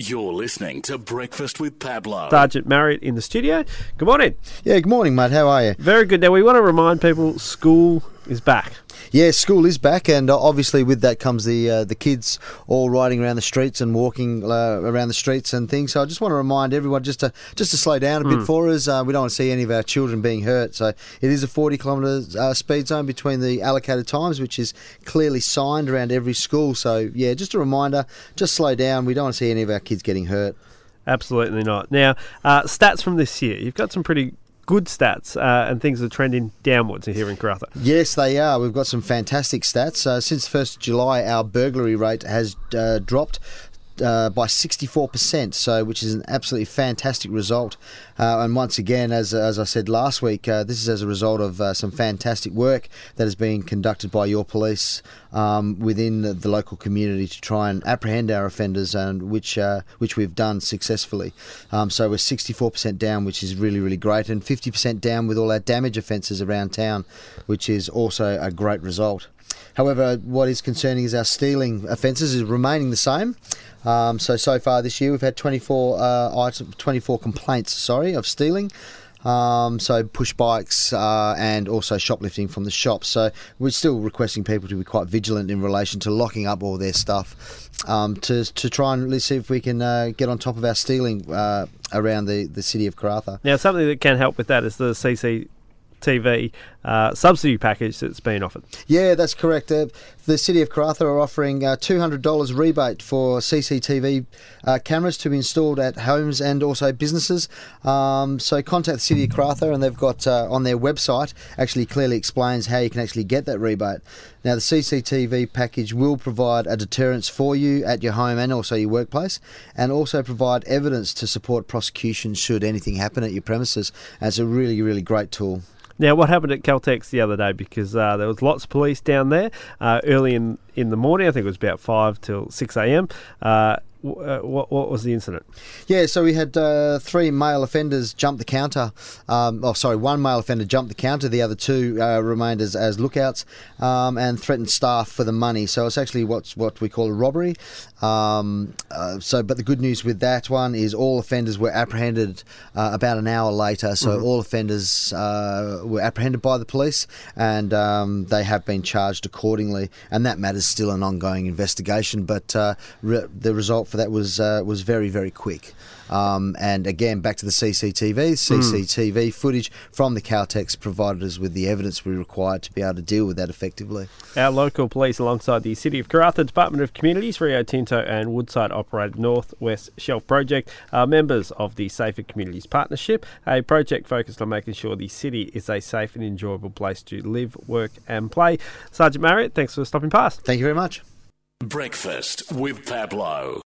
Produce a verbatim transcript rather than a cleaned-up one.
You're listening to Breakfast with Pablo. Sergeant Marriott in the studio. Good morning. Yeah, good morning, mate. How are you? Very good. Now, we want to remind people school is back. Yeah, school is back, and obviously with that comes the uh, the kids all riding around the streets and walking uh, around the streets and things. So I just want to remind everyone just to just to slow down a bit Mm. for us. Uh, we don't want to see any of our children being hurt. So it is a forty kilometre uh, speed zone between the allocated times, which is clearly signed around every school. So yeah, just a reminder, just slow down. We don't want to see any of our kids getting hurt. Absolutely not. Now, uh, stats from this year. You've got some pretty good stats uh, and things are trending downwards here in Karratha. Yes, they are. We've got some fantastic stats. Uh, since the first of July, our burglary rate has uh, dropped Uh, by sixty-four percent, so which is an absolutely fantastic result. Uh, and once again, as as I said last week, uh, this is as a result of uh, some fantastic work that has been conducted by your police um, within the, the local community to try and apprehend our offenders, and which uh, which we've done successfully. Um, so we're sixty-four percent down, which is really really great, and fifty percent down with all our damage offences around town, which is also a great result. However, what is concerning is our stealing offences is remaining the same. Um, so, so far this year we've had twenty-four, uh, item, twenty-four complaints sorry, of stealing. Um, so push bikes uh, and also shoplifting from the shops. So we're still requesting people to be quite vigilant in relation to locking up all their stuff um, to to try and let's see if we can uh, get on top of our stealing uh, around the, the city of Karratha. Now, something that can help with that is the C C T V uh, subsidy package that's been offered. Yeah, that's correct. Uh, the City of Karratha are offering uh, two hundred dollars rebate for C C T V uh, cameras to be installed at homes and also businesses. Um, so contact the City of Karratha, and they've got uh, on their website actually clearly explains how you can actually get that rebate. Now, the C C T V package will provide a deterrence for you at your home and also your workplace, and also provide evidence to support prosecution should anything happen at your premises. And it's a really, really great tool. Now, what happened at Caltex the other day? Because uh, there was lots of police down there uh, early in, in the morning. I think it was about five till six a.m. Uh, w- uh, what, what was the incident? Yeah, so we had uh, three male offenders jump the counter. Um, oh, sorry, one male offender jumped the counter. The other two uh, remained as, as lookouts um, and threatened staff for the money. So it's actually what's what we call a robbery. Um, uh, so, but the good news with that one is all offenders were apprehended uh, about an hour later. So Mm-hmm. all offenders uh, were apprehended by the police, and um, they have been charged accordingly. And that matter's still an ongoing investigation. But uh, re- the result for that was uh, was very very quick. Um, and again, back to the C C T V. C C T V mm. footage from the Caltex provided us with the evidence we required to be able to deal with that effectively. Our local police, alongside the City of Karratha, Department of Communities, Rio Tinto and Woodside operated North West Shelf Project are members of the Safer Communities Partnership, a project focused on making sure the city is a safe and enjoyable place to live, work and play. Sergeant Marriott, thanks for stopping past. Thank you very much. Breakfast with Pablo.